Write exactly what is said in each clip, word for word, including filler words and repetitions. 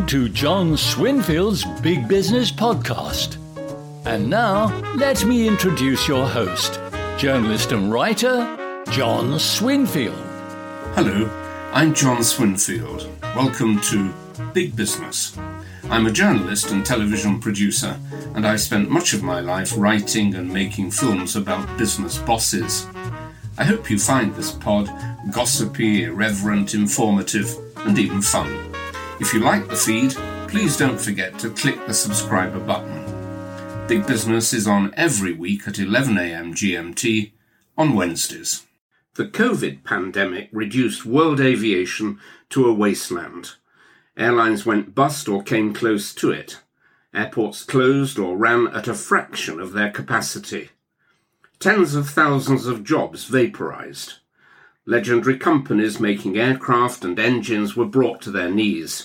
Welcome to John Swinfield's Big Business Podcast. And now, let me introduce your host, journalist and writer, John Swinfield. Hello, I'm John Swinfield. Welcome to Big Business. I'm a journalist and television producer, and I spent much of my life writing and making films about business bosses. I hope you find this pod gossipy, irreverent, informative, and even fun. If you like the feed, please don't forget to click the subscriber button. Big Business is on every week at eleven a.m. G M T on Wednesdays. The COVID pandemic reduced world aviation to a wasteland. Airlines went bust or came close to it. Airports closed or ran at a fraction of their capacity. Tens of thousands of jobs vaporized. Legendary companies making aircraft and engines were brought to their knees.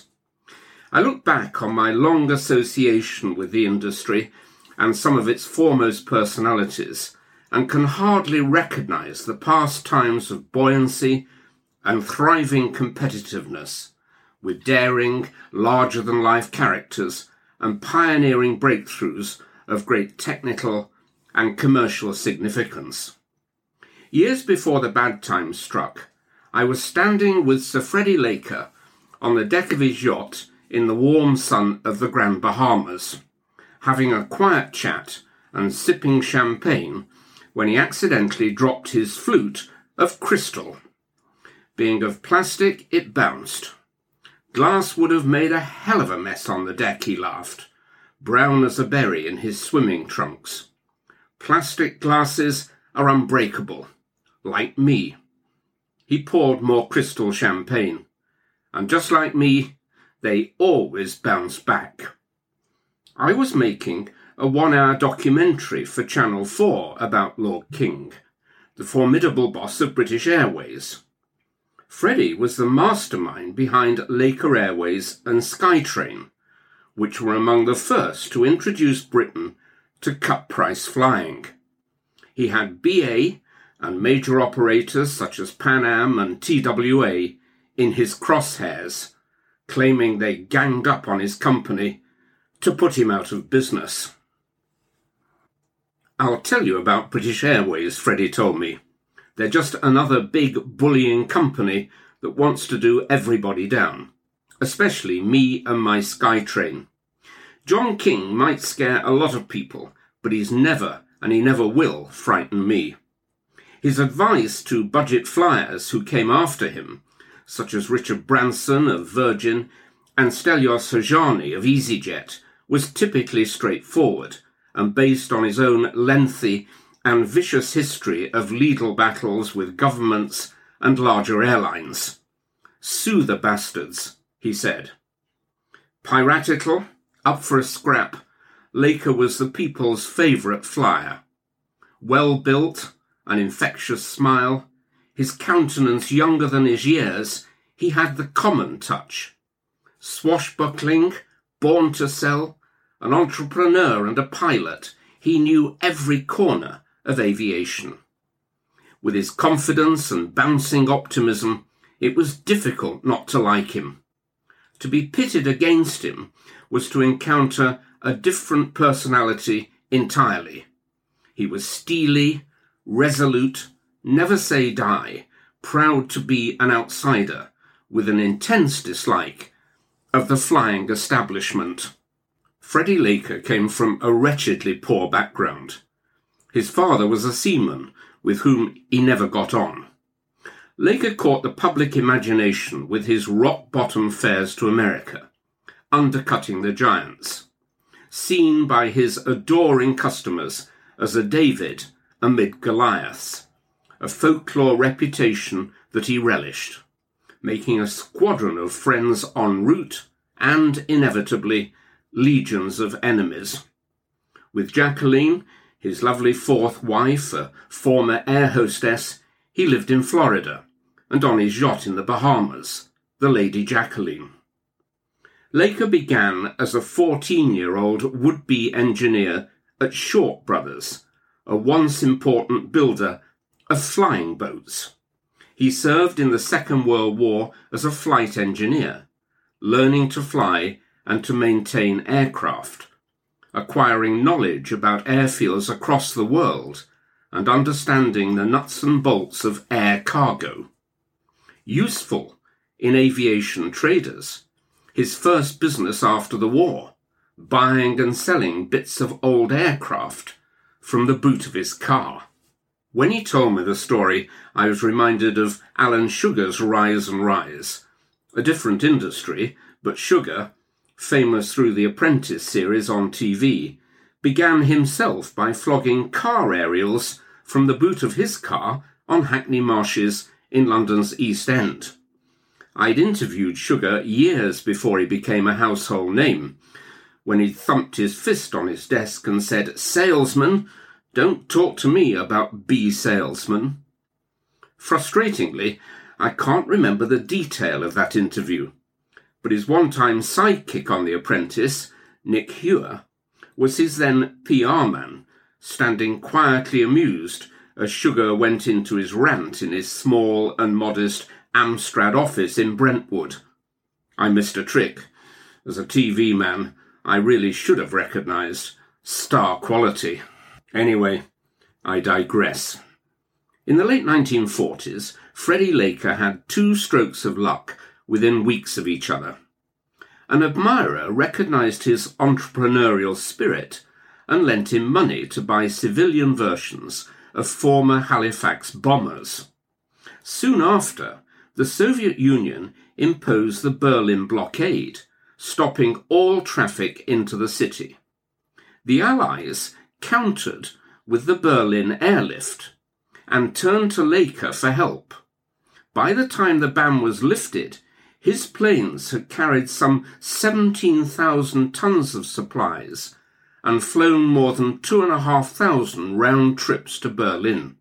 I look back on my long association with the industry and some of its foremost personalities and can hardly recognize the past times of buoyancy and thriving competitiveness, with daring, larger-than-life characters and pioneering breakthroughs of great technical and commercial significance. Years before the bad times struck, I was standing with Sir Freddie Laker on the deck of his yacht in the warm sun of the Grand Bahamas, having a quiet chat and sipping champagne when he accidentally dropped his flute of crystal. Being of plastic, it bounced. Glass would have made a hell of a mess on the deck, he laughed, brown as a berry in his swimming trunks. Plastic glasses are unbreakable, like me. He poured more crystal champagne, and just like me, they always bounce back. I was making a one-hour documentary for Channel four about Lord King, the formidable boss of British Airways. Freddie was the mastermind behind Laker Airways and Skytrain, which were among the first to introduce Britain to cut-price flying. He had B A and major operators such as Pan Am and T W A in his crosshairs, claiming they ganged up on his company to put him out of business. I'll tell you about British Airways, Freddie told me. They're just another big bullying company that wants to do everybody down, especially me and my Skytrain. John King might scare a lot of people, but he's never, and he never will, frighten me. His advice to budget flyers who came after him, such as Richard Branson of Virgin and Stelios Hajani of EasyJet, was typically straightforward and based on his own lengthy and vicious history of legal battles with governments and larger airlines. Sue the bastards, he said. Piratical, up for a scrap, Laker was the people's favourite flyer. Well-built, an infectious smile, his countenance younger than his years, he had the common touch. Swashbuckling, born to sell, an entrepreneur and a pilot, he knew every corner of aviation. With his confidence and bouncing optimism, it was difficult not to like him. To be pitted against him was to encounter a different personality entirely. He was steely, resolute, never say die, proud to be an outsider, with an intense dislike of the flying establishment. Freddie Laker came from a wretchedly poor background. His father was a seaman with whom he never got on. Laker caught the public imagination with his rock-bottom fares to America, undercutting the giants, seen by his adoring customers as a David amid Goliaths, a folklore reputation that he relished, making a squadron of friends en route and, inevitably, legions of enemies. With Jacqueline, his lovely fourth wife, a former air hostess, he lived in Florida, and on his yacht in the Bahamas, the Lady Jacqueline. Laker began as a fourteen-year-old would-be engineer at Short Brothers, a once important builder of flying boats. He served in the Second World War as a flight engineer, learning to fly and to maintain aircraft, acquiring knowledge about airfields across the world and understanding the nuts and bolts of air cargo. Useful in aviation traders, his first business after the war, buying and selling bits of old aircraft from the boot of his car. When he told me the story, I was reminded of Alan Sugar's Rise and Rise. A different industry, but Sugar, famous through the Apprentice series on T V, began himself by flogging car aerials from the boot of his car on Hackney Marshes in London's East End. I'd interviewed Sugar years before he became a household name, when he thumped his fist on his desk and said, "Salesman, don't talk to me about bee salesman." Frustratingly, I can't remember the detail of that interview, but his one-time sidekick on The Apprentice, Nick Hewer, was his then P R man, standing quietly amused as Sugar went into his rant in his small and modest Amstrad office in Brentwood. I missed a trick. As a T V man, I really should have recognised star quality. Anyway, I digress. In the late nineteen forties, Freddie Laker had two strokes of luck within weeks of each other. An admirer recognised his entrepreneurial spirit and lent him money to buy civilian versions of former Halifax bombers. Soon after, the Soviet Union imposed the Berlin blockade, stopping all traffic into the city. The Allies countered with the Berlin airlift and turned to Laker for help. By the time the ban was lifted, his planes had carried some seventeen thousand tons of supplies and flown more than two and a half thousand round trips to Berlin.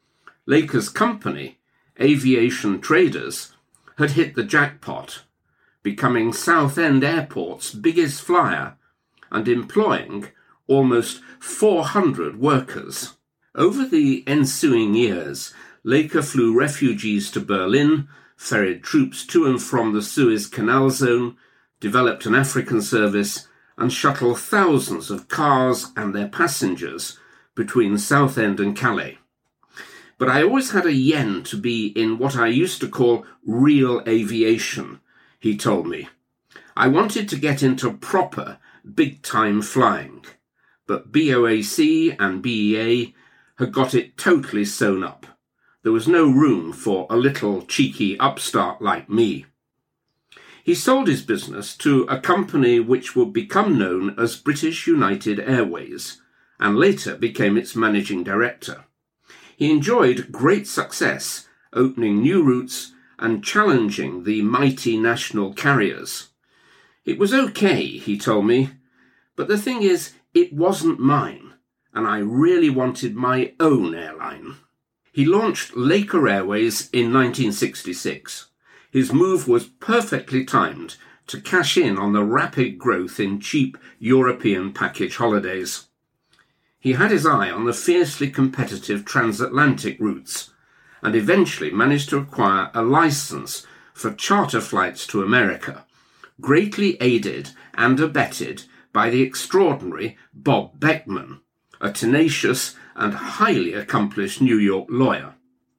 Laker's company, Aviation Traders, had hit the jackpot, becoming Southend Airport's biggest flyer and employing almost four hundred workers. Over the ensuing years, Laker flew refugees to Berlin, ferried troops to and from the Suez Canal zone, developed an African service, and shuttled thousands of cars and their passengers between Southend and Calais. But I always had a yen to be in what I used to call real aviation, he told me. I wanted to get into proper, big-time flying, but B O A C and B E A had got it totally sewn up. There was no room for a little cheeky upstart like me. He sold his business to a company which would become known as British United Airways, and later became its managing director. He enjoyed great success, opening new routes and challenging the mighty national carriers. It was okay, he told me, but the thing is, it wasn't mine, and I really wanted my own airline. He launched Laker Airways in nineteen sixty-six. His move was perfectly timed to cash in on the rapid growth in cheap European package holidays. He had his eye on the fiercely competitive transatlantic routes and eventually managed to acquire a license for charter flights to America, greatly aided and abetted by the extraordinary Bob Beckman, a tenacious and highly accomplished New York lawyer.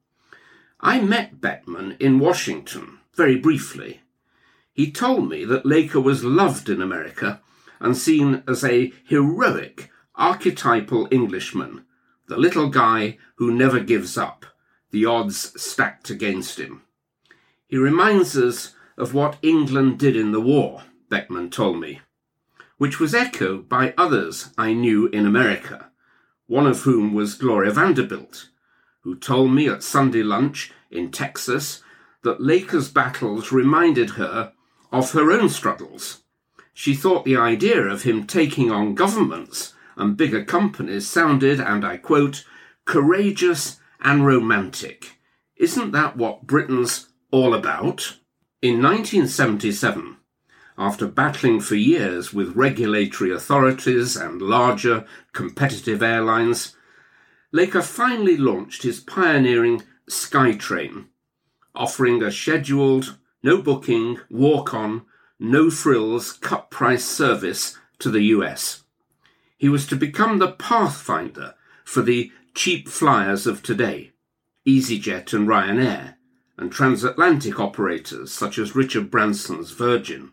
I met Beckman in Washington, very briefly. He told me that Laker was loved in America and seen as a heroic, archetypal Englishman, the little guy who never gives up, the odds stacked against him. He reminds us of what England did in the war, Beckman told me, which was echoed by others I knew in America, one of whom was Gloria Vanderbilt, who told me at Sunday lunch in Texas that Laker's battles reminded her of her own struggles. She thought the idea of him taking on governments and bigger companies sounded, and I quote, courageous and romantic. Isn't that what Britain's all about? In nineteen seventy-seven, after battling for years with regulatory authorities and larger competitive airlines, Laker finally launched his pioneering SkyTrain, offering a scheduled, no booking, walk-on, no-frills, cut-price service to the U S. He was to become the pathfinder for the cheap flyers of today, EasyJet and Ryanair, and transatlantic operators such as Richard Branson's Virgin.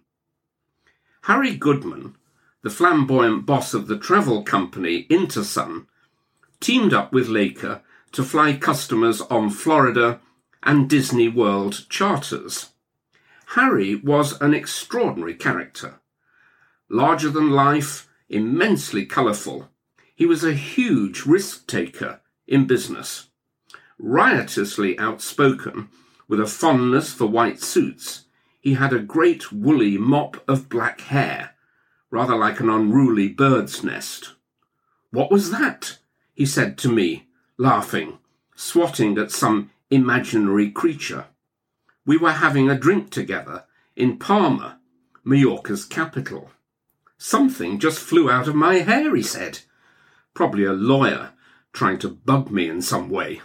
Harry Goodman, the flamboyant boss of the travel company Intersun, teamed up with Laker to fly customers on Florida and Disney World charters. Harry was an extraordinary character. Larger than life, immensely colourful, he was a huge risk-taker in business. Riotously outspoken, with a fondness for white suits, he had a great woolly mop of black hair, rather like an unruly bird's nest. "What was that?" he said to me, laughing, swatting at some imaginary creature. We were having a drink together in Palma, Mallorca's capital. "Something just flew out of my hair," he said. Probably a lawyer trying to bug me in some way.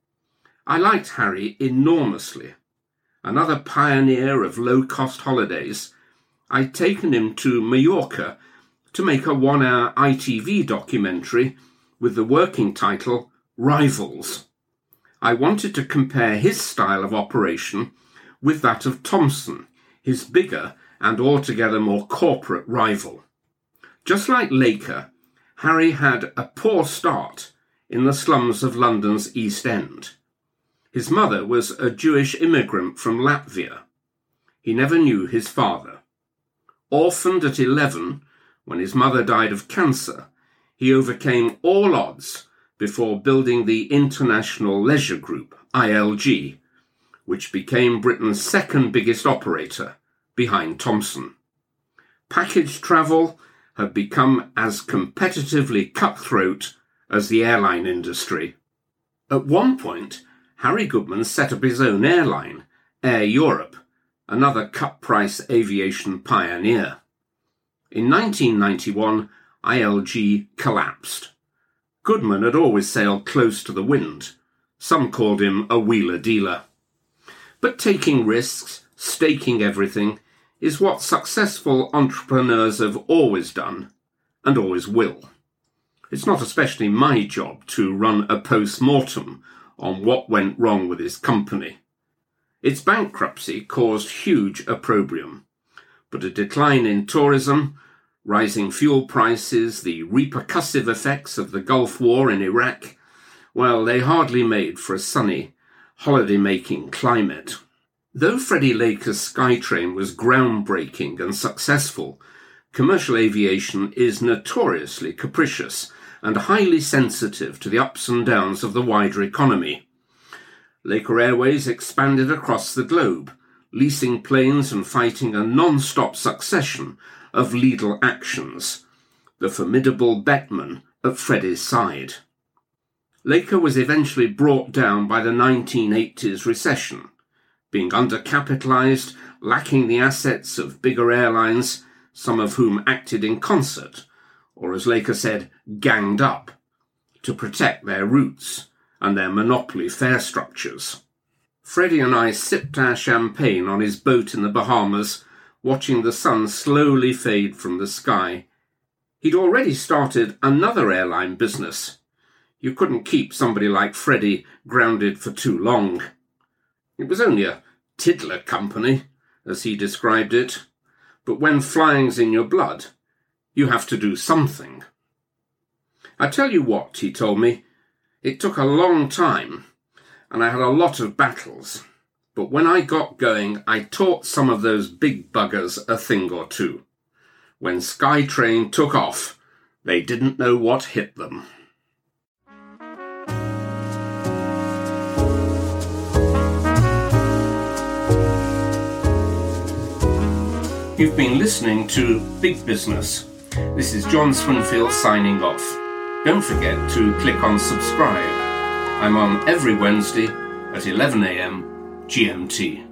I liked Harry enormously. Another pioneer of low-cost holidays, I'd taken him to Mallorca to make a one-hour I T V documentary with the working title Rivals. I wanted to compare his style of operation with that of Thomson, his bigger and altogether more corporate rival. Just like Laker, Harry had a poor start in the slums of London's East End. His mother was a Jewish immigrant from Latvia. He never knew his father. Orphaned at eleven, when his mother died of cancer, he overcame all odds before building the International Leisure Group, I L G, which became Britain's second biggest operator, behind Thomson. Package travel had become as competitively cutthroat as the airline industry. At one point, Harry Goodman set up his own airline, Air Europe, another cut-price aviation pioneer. In nineteen ninety-one, I L G collapsed. Goodman had always sailed close to the wind. Some called him a wheeler-dealer. But taking risks, staking everything, is what successful entrepreneurs have always done, and always will. It's not especially my job to run a post-mortem on what went wrong with his company. Its bankruptcy caused huge opprobrium, but a decline in tourism, rising fuel prices, the repercussive effects of the Gulf War in Iraq, well, they hardly made for a sunny, holiday-making climate. Though Freddie Laker's Skytrain was groundbreaking and successful, commercial aviation is notoriously capricious and highly sensitive to the ups and downs of the wider economy. Laker Airways expanded across the globe, leasing planes and fighting a non-stop succession of legal actions, the formidable Beckman at Freddie's side. Laker was eventually brought down by the nineteen eighties recession, being undercapitalized, lacking the assets of bigger airlines, some of whom acted in concert, or as Laker said, ganged up, to protect their routes and their monopoly fare structures. Freddie and I sipped our champagne on his boat in the Bahamas, watching the sun slowly fade from the sky. He'd already started another airline business. You couldn't keep somebody like Freddie grounded for too long. It was only a tiddler company, as he described it, but when flying's in your blood, you have to do something. I tell you what, he told me, it took a long time, and I had a lot of battles, but when I got going, I taught some of those big buggers a thing or two. When Skytrain took off, they didn't know what hit them. You've been listening to Big Business. This is John Swinfield signing off. Don't forget to click on subscribe. I'm on every Wednesday at eleven a m G M T.